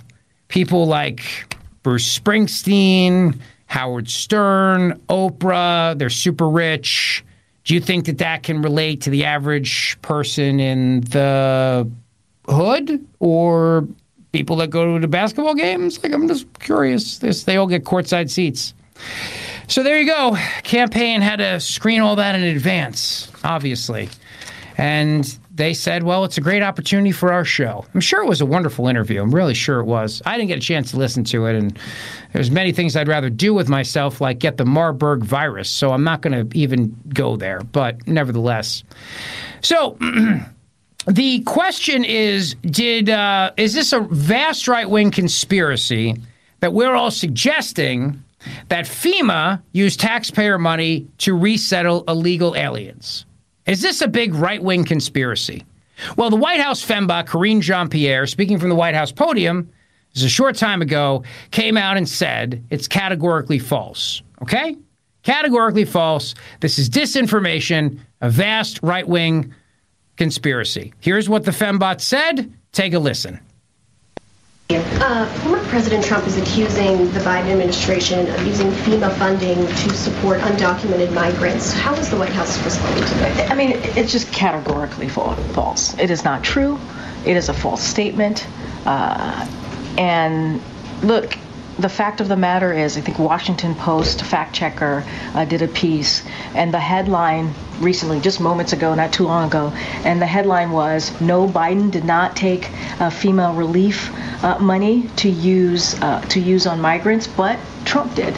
people like Bruce Springsteen, Howard Stern, Oprah, they're super rich. Do you think that that can relate to the average person in the hood or people that go to basketball games? Like, I'm just curious. This, they all get courtside seats. So there you go. Campaign had to screen all that in advance, obviously. And they said, well, it's a great opportunity for our show. I'm sure it was a wonderful interview. I'm really sure it was. I didn't get a chance to listen to it, and there's many things I'd rather do with myself, like get the Marburg virus, so I'm not going to even go there, but nevertheless. So the question is, did uh, is this a vast right-wing conspiracy that we're all suggesting that FEMA used taxpayer money to resettle illegal aliens? Is this a big right-wing conspiracy? Well, the White House fembot, Karine Jean-Pierre, speaking from the White House podium, this is a short time ago, came out and said it's categorically false. Okay? Categorically false. This is disinformation, a vast right-wing conspiracy. Here's what the fembot said. Take a listen. Uh, former President Trump is accusing the Biden administration of using FEMA funding to support undocumented migrants. How is the White House responding to that? I mean, it's just categorically false. It is not true. It is a false statement. Uh, and look, the fact of the matter is, I think Washington Post fact checker uh, did a piece, and the headline recently, just moments ago, not too long ago, and the headline was, no, Biden did not take uh, FEMA relief uh, money to use uh, to use on migrants, but Trump did.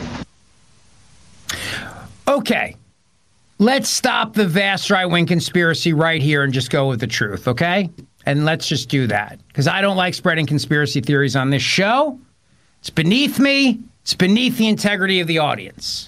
Okay. Let's stop the vast right-wing conspiracy right here and just go with the truth, okay? And let's just do that, because I don't like spreading conspiracy theories on this show. It's beneath me. It's beneath the integrity of the audience.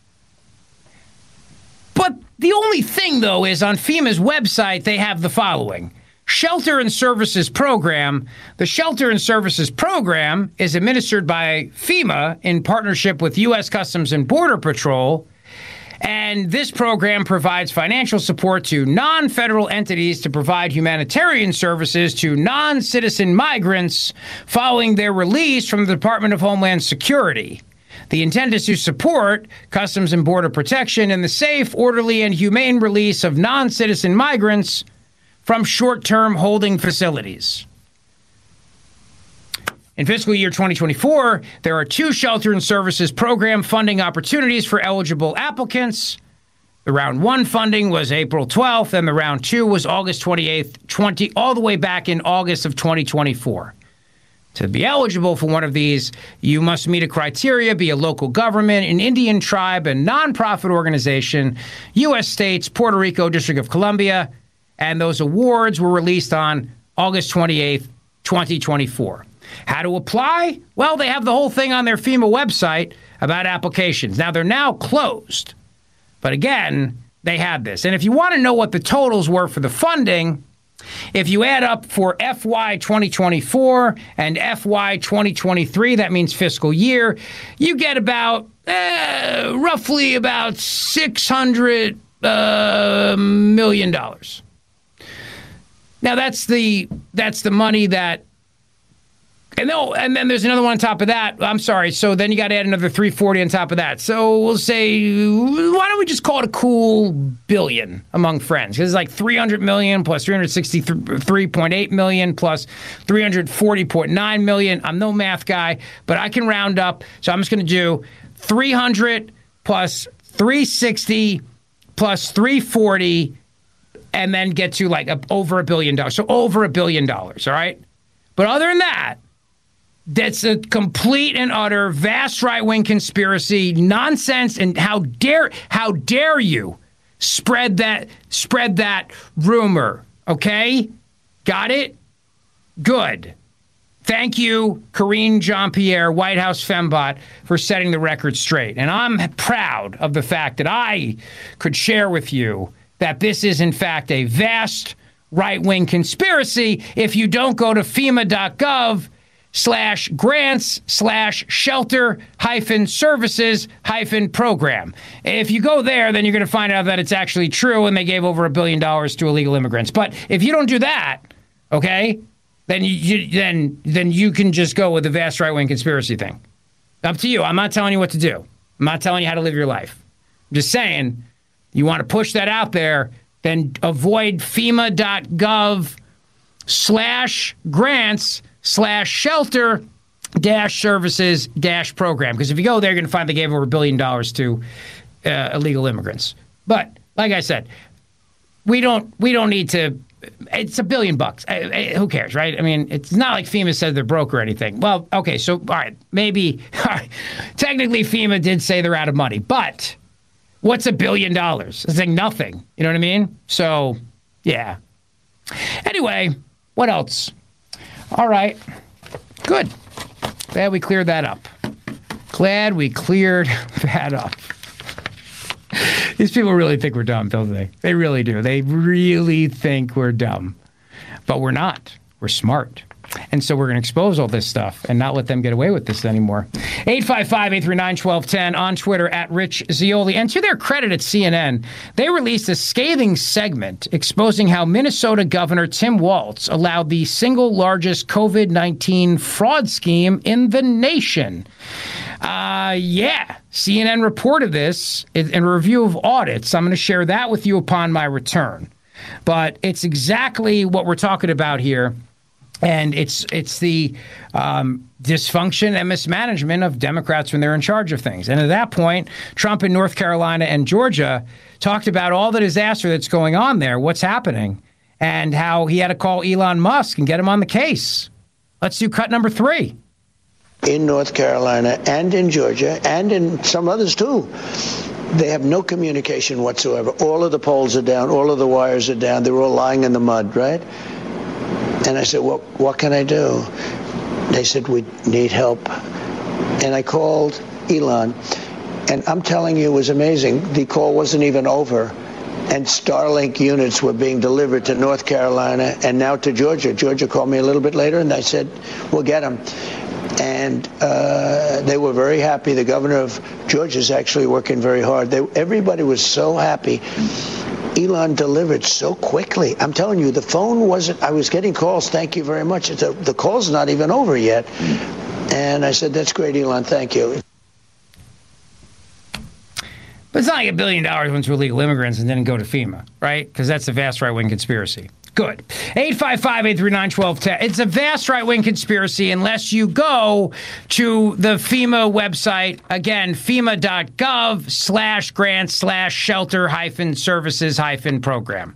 But the only thing, though, is on FEMA's website, they have the following. Shelter and Services Program. The Shelter and Services Program is administered by FEMA in partnership with U S Customs and Border Patrol. And this program provides financial support to non-federal entities to provide humanitarian services to non-citizen migrants following their release from the Department of Homeland Security. The intent is to support Customs and Border Protection in the safe, orderly, and humane release of non-citizen migrants from short-term holding facilities. In fiscal year twenty twenty-four, there are two Shelter and Services Program funding opportunities for eligible applicants. The round one funding was April twelfth, and the round two was August twenty-eighth, twenty, all the way back in August of twenty twenty-four. To be eligible for one of these, you must meet a criteria, be a local government, an Indian tribe, a nonprofit organization, U S states, Puerto Rico, District of Columbia, and those awards were released on August twenty-eighth, twenty twenty-four. How to apply? Well, they have the whole thing on their FEMA website about applications. Now, they're now closed. But again, they had this. And if you want to know what the totals were for the funding, if you add up for F Y twenty twenty-four and F Y twenty twenty-three, that means fiscal year, you get about, uh, roughly about six hundred uh, million dollars. Now, that's the that's the money that, and, no, and then there's another one on top of that. I'm sorry. So then you got to add another three hundred forty on top of that. So we'll say, why don't we just call it a cool billion among friends? Because it's like three hundred million plus three hundred sixty-three point eight million plus three hundred forty point nine million. I'm no math guy, but I can round up. So I'm just going to do three hundred plus three hundred sixty plus three hundred forty and then get to like a, over a billion dollars. So over a billion dollars. All right. But other than that, that's a complete and utter vast right-wing conspiracy nonsense. And how dare how dare you spread that spread that rumor? OK, got it? Good. Thank you, Karine Jean-Pierre, White House fembot, for setting the record straight. And I'm proud of the fact that I could share with you that this is, in fact, a vast right-wing conspiracy. If you don't go to FEMA.gov slash grants slash shelter hyphen services hyphen program. If you go there, then you're going to find out that it's actually true and they gave over a billion dollars to illegal immigrants. But if you don't do that, okay, then you, you then then you can just go with the vast right-wing conspiracy thing. Up to you. I'm not telling you what to do. I'm not telling you how to live your life. I'm just saying, you want to push that out there, then avoid FEMA.gov slash grants slash shelter dash services dash program. Because if you go there, you're going to find they gave over a billion dollars to uh, illegal immigrants. But like I said, we don't we don't need to. It's a billion bucks. I, I, who cares, right? I mean, it's not like FEMA said they're broke or anything. Well, okay, so all right, maybe all right, technically FEMA did say they're out of money, but what's a billion dollars? It's like nothing. You know what I mean? So, yeah. Anyway, what else? All right, good. Glad we cleared that up. Glad we cleared that up. These people really think we're dumb, don't they? They really do. They really think we're dumb. But we're not. We're smart. And so we're going to expose all this stuff and not let them get away with this anymore. eight five five, eight three nine, one two one zero on Twitter at Rich Zeoli. And to their credit at C N N, they released a scathing segment exposing how Minnesota Governor Tim Walz allowed the single largest COVID nineteen fraud scheme in the nation. Uh, yeah, C N N reported this in a review of audits. I'm going to share that with you upon my return. But it's exactly what we're talking about here. And it's it's the um, dysfunction and mismanagement of Democrats when they're in charge of things. And at that point, Trump in North Carolina and Georgia talked about all the disaster that's going on there, what's happening, and how he had to call Elon Musk and get him on the case. Let's do cut number three. In North Carolina and in Georgia and in some others too, they have no communication whatsoever. All of the poles are down. All of the wires are down. They're all lying in the mud, right? And I said, well, what can I do? They said, we need help. And I called Elon. And I'm telling you, it was amazing. The call wasn't even over. And Starlink units were being delivered to North Carolina and now to Georgia. Georgia called me a little bit later, and I said, we'll get them. And uh, they were very happy. The governor of Georgia is actually working very hard. They, everybody was so happy. Elon delivered so quickly. I'm telling you, the phone wasn't, I was getting calls, thank you very much. It's a, the call's not even over yet. And I said, that's great, Elon, thank you. But it's not like a billion dollars went to illegal immigrants and didn't go to FEMA, right? Because that's a vast right-wing conspiracy. Good. eight five five, eight three nine, one two one zero. It's a vast right-wing conspiracy unless you go to the FEMA website. Again, FEMA.gov slash grant slash shelter hyphen services hyphen program.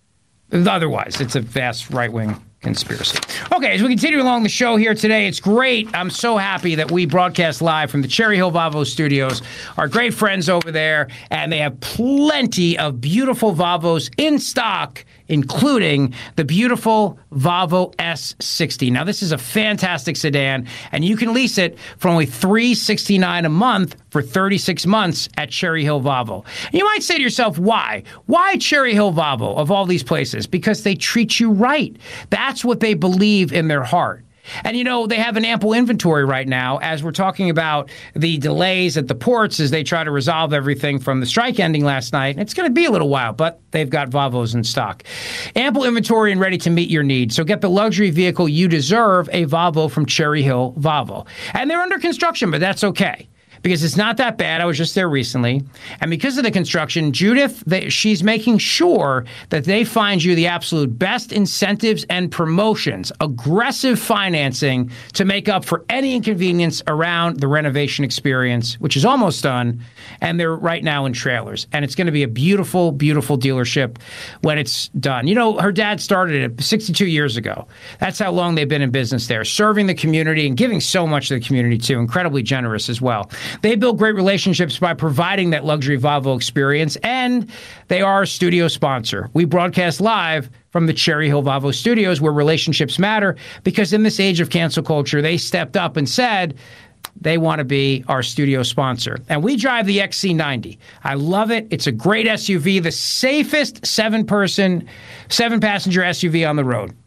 Otherwise, it's a vast right-wing conspiracy. Okay, as we continue along the show here today, it's great. I'm so happy that we broadcast live from the Cherry Hill Volvo studios. Our great friends over there, and they have plenty of beautiful Volvos in stock, including the beautiful Volvo S sixty. Now, this is a fantastic sedan, and you can lease it for only three hundred sixty-nine dollars a month for thirty-six months at Cherry Hill Volvo. And you might say to yourself, why? Why Cherry Hill Volvo of all these places? Because they treat you right. That's what they believe in their heart. And, you know, they have an ample inventory right now as we're talking about the delays at the ports as they try to resolve everything from the strike ending last night. It's going to be a little while, but they've got Volvos in stock. Ample inventory and ready to meet your needs. So get the luxury vehicle you deserve, a Volvo from Cherry Hill Volvo. And they're under construction, but that's okay, because it's not that bad. I was just there recently. And because of the construction, Judith, they, she's making sure that they find you the absolute best incentives and promotions, aggressive financing to make up for any inconvenience around the renovation experience, which is almost done. And they're right now in trailers. And it's going to be a beautiful, beautiful dealership when it's done. You know, her dad started it sixty-two years ago. That's how long they've been in business there, serving the community and giving so much to the community, too. Incredibly generous as well. They build great relationships by providing that luxury Volvo experience, and they are a studio sponsor. We broadcast live from the Cherry Hill Volvo studios, where relationships matter, because in this age of cancel culture, they stepped up and said they want to be our studio sponsor. And we drive the X C ninety. I love it. It's a great S U V, the safest seven-person, seven-passenger S U V on the road.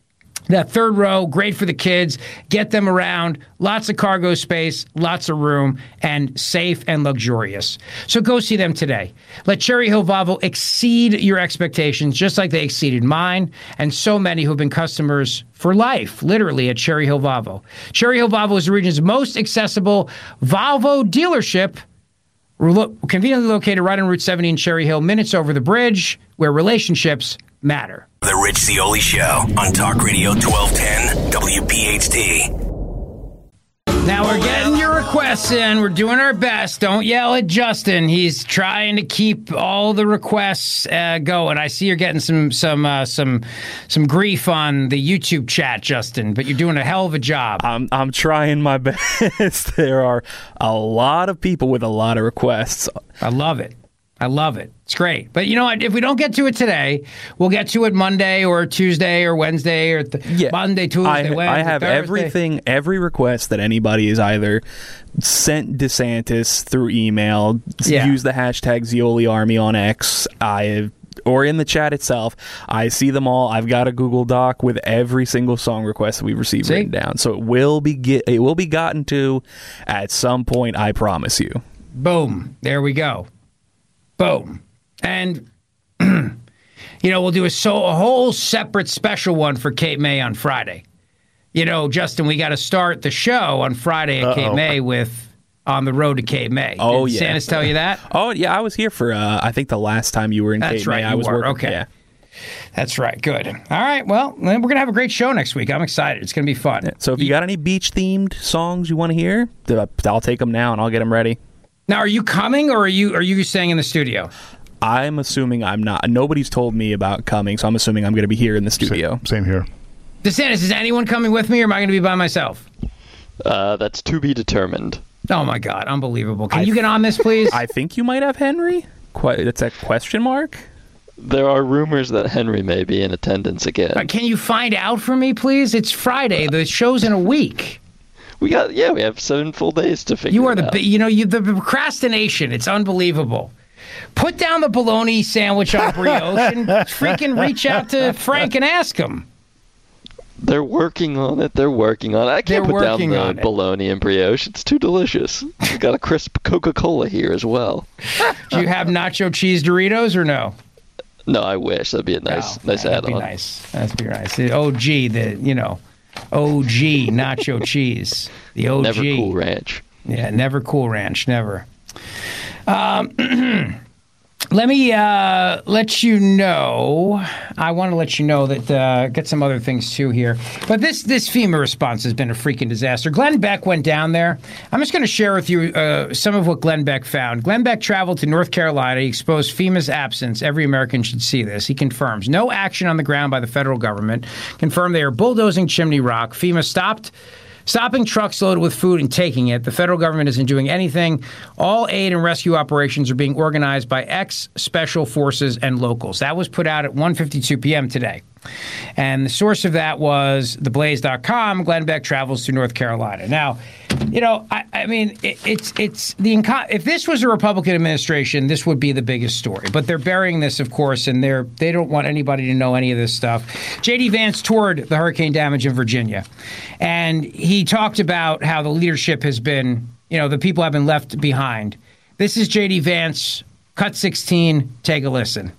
That third row, great for the kids. Get them around. Lots of cargo space, lots of room, and safe and luxurious. So go see them today. Let Cherry Hill Volvo exceed your expectations, just like they exceeded mine and so many who have been customers for life, literally, at Cherry Hill Volvo. Cherry Hill Volvo is the region's most accessible Volvo dealership, conveniently located right on Route seventy in Cherry Hill, minutes over the bridge, where relationships matter. The Rich Zeoli Show on Talk Radio twelve ten W P H T. Now we're getting your requests in. We're doing our best. Don't yell at Justin. He's trying to keep all the requests uh, going. I see you're getting some some uh, some some grief on the YouTube chat, Justin, but you're doing a hell of a job. I'm I'm trying my best. There are a lot of people with a lot of requests. I love it. I love it. It's great. But you know what? If we don't get to it today, we'll get to it Monday or Tuesday or Wednesday or th- yeah. Monday, Tuesday, I, Wednesday, I have Thursday. everything, every request that anybody has either sent DeSantis through email, Yeah. use the hashtag Zeoli Army on X, I or in the chat itself. I see them all. I've got a Google Doc with every single song request that we've received See? written down. So it will be get, it will be gotten to at some point, I promise you. Boom. There we go. Boom. And, you know, we'll do a, so, a whole separate special one for Cape May on Friday. You know, Justin, we got to start the show on Friday at Uh-oh. Cape May with On the Road to Cape May. Oh, Did yeah. Santa's tell you that? Oh, yeah. I was here for, uh, I think, the last time you were in That's Cape right. May. I you was were. working. Okay. Yeah. That's right. Good. All right. Well, then we're going to have a great show next week. I'm excited. It's going to be fun. So if you got any beach-themed songs you want to hear, I'll take them now and I'll get them ready. Now, are you coming or are you are you staying in the studio? I'm assuming I'm not. Nobody's told me about coming, so I'm assuming I'm going to be here in the studio. Same, same here. DeSantis, is anyone coming with me or am I going to be by myself? Uh, that's to be determined. Oh, my God. Unbelievable. Can I you get on this, please? I think you might have Henry. Qu- it's a question mark? There are rumors that Henry may be in attendance again. Uh, can you find out for me, please? It's Friday. The show's in a week. We got, yeah, we have seven full days to figure You are it the, out. you know, you the procrastination. It's unbelievable. Put down the bologna sandwich on brioche and freaking reach out to Frank and ask him. They're working on it. They're working on it. I can't They're put down working the on it. bologna and brioche. It's too delicious. We got a crisp Coca-Cola here as well. Do you have nacho cheese Doritos or no? No, I wish. That'd be a nice, Oh, nice that'd be add-on. nice. That'd be nice. The O G, the you know, O G nacho cheese. The O G. Never Cool Ranch. Yeah, never Cool Ranch. Never. Um, let me uh, let you know. I want to let you know that uh, get some other things too here. But this this FEMA response has been a freaking disaster. Glenn Beck went down there. I'm just going to share with you uh, some of what Glenn Beck found. Glenn Beck traveled to North Carolina. He exposed FEMA's absence. Every American should see this. He confirms no action on the ground by the federal government. Confirmed they are bulldozing Chimney Rock. FEMA stopped. Stopping trucks loaded with food and taking it. The federal government isn't doing anything. All aid and rescue operations are being organized by ex-special forces and locals. That was put out at one fifty-two p.m. today. And the source of that was the blaze dot com. Glenn Beck travels to North Carolina. Now, you know, I, I mean, it, it's it's the inco- if this was a Republican administration, this would be the biggest story. But they're burying this, of course, and they're they don't want anybody to know any of this stuff. J D. Vance toured the hurricane damage in Virginia, and he talked about how the leadership has been, you know, the people have been left behind. This is J D. Vance, cut sixteen. Take a listen.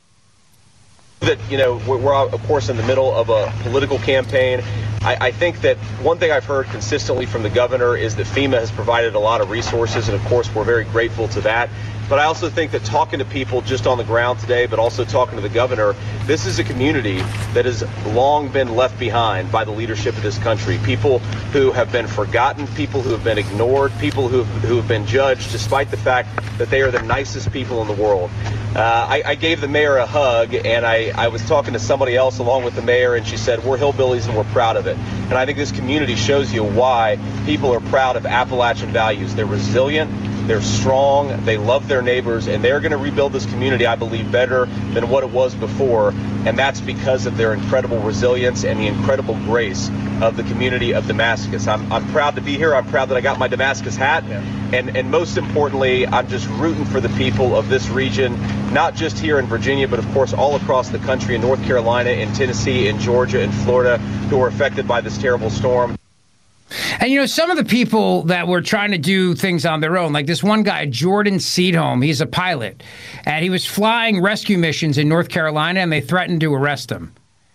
That, you know, we're, we're of course in the middle of a political campaign. I, I think that one thing I've heard consistently from the governor is that FEMA has provided a lot of resources, and of course we're very grateful to that. But I also think that talking to people just on the ground today, but also talking to the governor, this is a community that has long been left behind by the leadership of this country. People who have been forgotten, people who have been ignored, people who have, who have been judged despite the fact that they are the nicest people in the world. Uh, I, I gave the mayor a hug, and I, I was talking to somebody else along with the mayor, and she said, we're hillbillies and we're proud of it. And I think this community shows you why people are proud of Appalachian values. They're resilient. They're strong, they love their neighbors, and they're going to rebuild this community, I believe, better than what it was before. And that's because of their incredible resilience and the incredible grace of the community of Damascus. I'm, I'm proud to be here. I'm proud that I got my Damascus hat. Yeah. And, and most importantly, I'm just rooting for the people of this region, not just here in Virginia, but of course all across the country, in North Carolina, in Tennessee, in Georgia, in Florida, who are affected by this terrible storm. And, you know, some of the people that were trying to do things on their own, like this one guy, Jordan Seedholm, he's a pilot, and he was flying rescue missions in North Carolina, and they threatened to arrest him.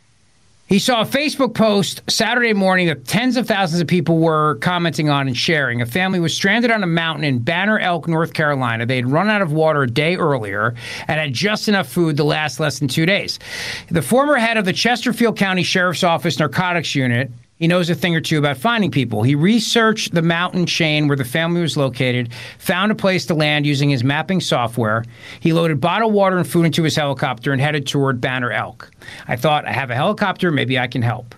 He saw a Facebook post Saturday morning that tens of thousands of people were commenting on and sharing. A family was stranded on a mountain in Banner Elk, North Carolina. They had run out of water a day earlier and had just enough food to last less than two days. The former head of the Chesterfield County Sheriff's Office Narcotics Unit, he knows a thing or two about finding people. He researched the mountain chain where the family was located, found a place to land using his mapping software. He loaded bottled water and food into his helicopter and headed toward Banner Elk. I thought, I have a helicopter, maybe I can help.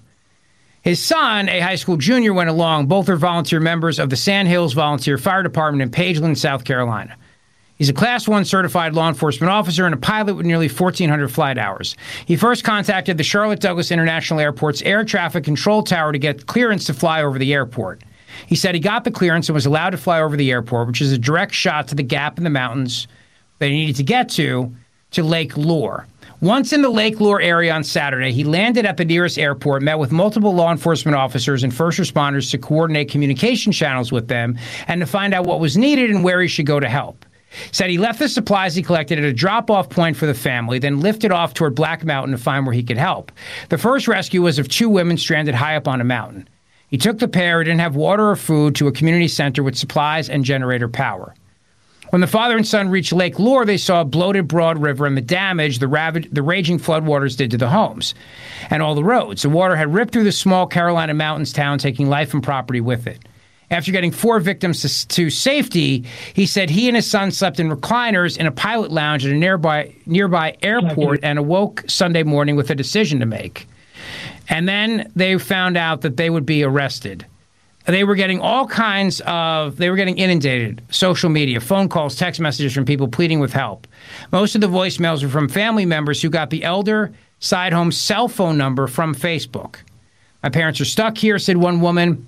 His son, a high school junior, went along. Both are volunteer members of the Sand Hills Volunteer Fire Department in Pageland, South Carolina. He's a Class one certified law enforcement officer and a pilot with nearly fourteen hundred flight hours. He first contacted the Charlotte Douglas International Airport's air traffic control tower to get clearance to fly over the airport. He said he got the clearance and was allowed to fly over the airport, which is a direct shot to the gap in the mountains that he needed to get to, to Lake Lure. Once in the Lake Lure area on Saturday, he landed at the nearest airport, met with multiple law enforcement officers and first responders to coordinate communication channels with them and to find out what was needed and where he should go to help. Said he left the supplies he collected at a drop-off point for the family, then lifted off toward Black Mountain to find where he could help. The first rescue was of two women stranded high up on a mountain. He took the pair who didn't have water or food to a community center with supplies and generator power. When the father and son reached Lake Lure, they saw a bloated Broad River and the damage the, rav- the raging floodwaters did to the homes and all the roads. The water had ripped through the small Carolina mountains town, taking life and property with it. After getting four victims to, to safety, he said he and his son slept in recliners in a pilot lounge at a nearby nearby airport and awoke Sunday morning with a decision to make. And then they found out that they would be arrested. They were getting all kinds of, they were getting inundated, social media, phone calls, text messages from people pleading with help. Most of the voicemails were from family members who got the elder Seedholm's cell phone number from Facebook. My parents are stuck here, said one woman.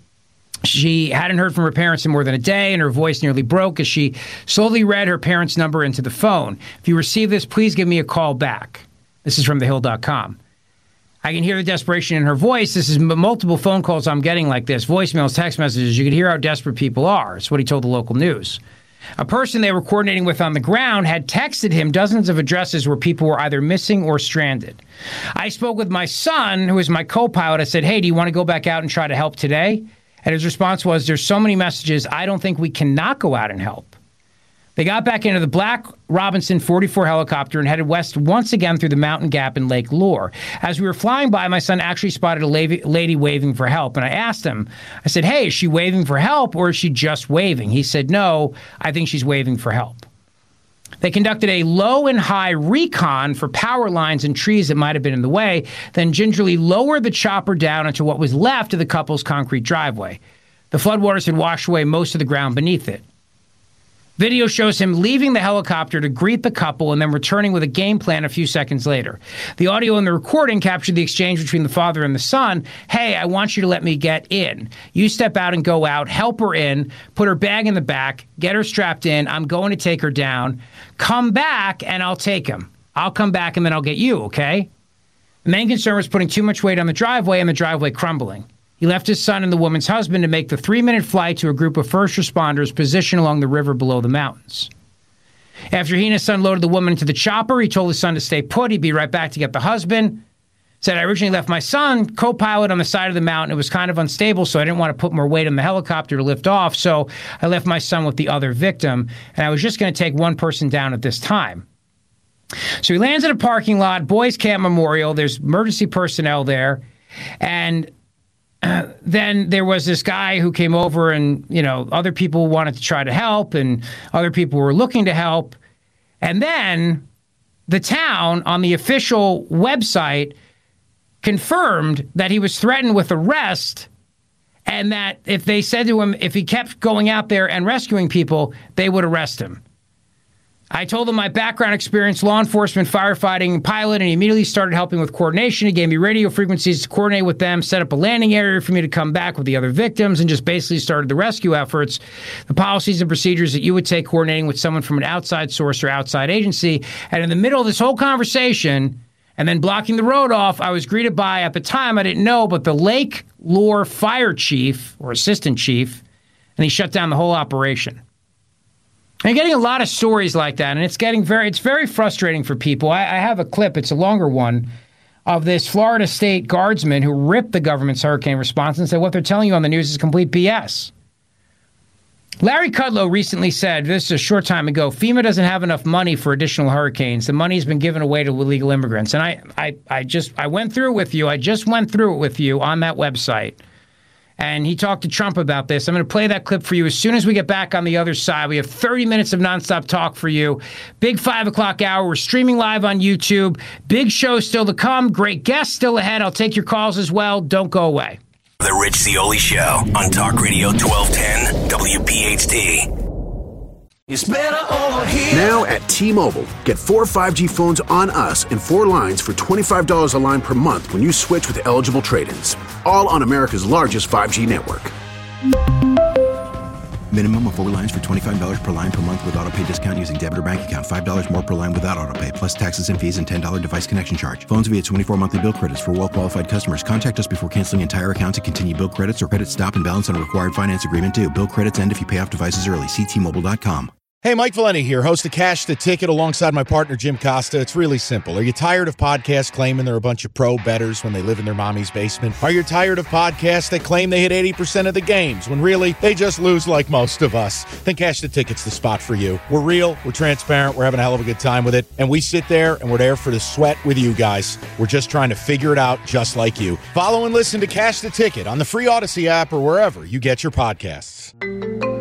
She hadn't heard from her parents in more than a day, and her voice nearly broke as she slowly read her parents' number into the phone. If you receive this, please give me a call back. This is from the hill dot com. I can hear the desperation in her voice. This is m- multiple phone calls I'm getting like this, voicemails, text messages. You can hear how desperate people are. It's what he told the local news. A person they were coordinating with on the ground had texted him dozens of addresses where people were either missing or stranded. I spoke with my son, who is my co-pilot. I said, hey, do you want to go back out and try to help today? And his response was, there's so many messages, I don't think we cannot go out and help. They got back into the Black Robinson forty-four helicopter and headed west once again through the mountain gap in Lake Lure. As we were flying by, my son actually spotted a lady waving for help. And I asked him, I said, hey, is she waving for help or is she just waving? He said, no, I think she's waving for help. They conducted a low and high recon for power lines and trees that might have been in the way, then gingerly lowered the chopper down into what was left of the couple's concrete driveway. The floodwaters had washed away most of the ground beneath it. Video shows him leaving the helicopter to greet the couple and then returning with a game plan a few seconds later. The audio in the recording captured the exchange between the father and the son. Hey, I want you to let me get in. You step out and go out, help her in, put her bag in the back, get her strapped in. I'm going to take her down. Come back and I'll take him. I'll come back and then I'll get you, okay? The main concern was putting too much weight on the driveway and the driveway crumbling. He left his son and the woman's husband to make the three-minute flight to a group of first responders positioned along the river below the mountains. After he and his son loaded the woman into the chopper, he told his son to stay put. He'd be right back to get the husband. Said, I originally left my son, co-pilot, on the side of the mountain. It was kind of unstable, so I didn't want to put more weight on the helicopter to lift off, so I left my son with the other victim, and I was just going to take one person down at this time. So he lands at a parking lot, Boys Camp Memorial. There's emergency personnel there, and Uh, then there was this guy who came over and, you know, other people wanted to try to help and other people were looking to help. And then the town on the official website confirmed that he was threatened with arrest and that if they said to him, if he kept going out there and rescuing people, they would arrest him. I told him my background experience, law enforcement, firefighting, pilot, and he immediately started helping with coordination. He gave me radio frequencies to coordinate with them, set up a landing area for me to come back with the other victims, and just basically started the rescue efforts, the policies and procedures that you would take coordinating with someone from an outside source or outside agency. And in the middle of this whole conversation, and then blocking the road off, I was greeted by, at the time, I didn't know, but the Lake Lure fire chief, or assistant chief, and he shut down the whole operation. I'm getting a lot of stories like that, and it's getting very, it's very frustrating for people. I, I have a clip, it's a longer one, of this Florida State Guardsman who ripped the government's hurricane response and said what they're telling you on the news is complete B S. Larry Kudlow recently said, this is a short time ago, FEMA doesn't have enough money for additional hurricanes. The money's been given away to illegal immigrants. And I, I, I just, I went through it with you. I just went through it with you on that website. And he talked to Trump about this. I'm going to play that clip for you as soon as we get back on the other side. We have thirty minutes of nonstop talk for you. Big five o'clock hour. We're streaming live on YouTube. Big show still to come. Great guests still ahead. I'll take your calls as well. Don't go away. The Rich Zeoli Show on Talk Radio twelve ten W P H T. It's better over here. Now at T-Mobile, get four five G phones on us and four lines for twenty-five dollars a line per month when you switch with eligible trade-ins. All on America's largest five G network. Minimum of four lines for twenty-five dollars per line per month with autopay discount using debit or bank account. five dollars more per line without autopay, plus taxes and fees and ten dollars device connection charge. Phones via twenty-four monthly bill credits for well-qualified customers. Contact us before canceling entire account to continue bill credits or credit stop and balance on a required finance agreement due. Bill credits end if you pay off devices early. See T Mobile dot com. Hey, Mike Valenti here, host of Cash the Ticket alongside my partner, Jim Costa. It's really simple. Are you tired of podcasts claiming they're a bunch of pro bettors when they live in their mommy's basement? Are you tired of podcasts that claim they hit eighty percent of the games when really they just lose like most of us? Then Cash the Ticket's the spot for you. We're real, we're transparent, we're having a hell of a good time with it, and we sit there and we're there for the sweat with you guys. We're just trying to figure it out just like you. Follow and listen to Cash the Ticket on the free Odyssey app or wherever you get your podcasts.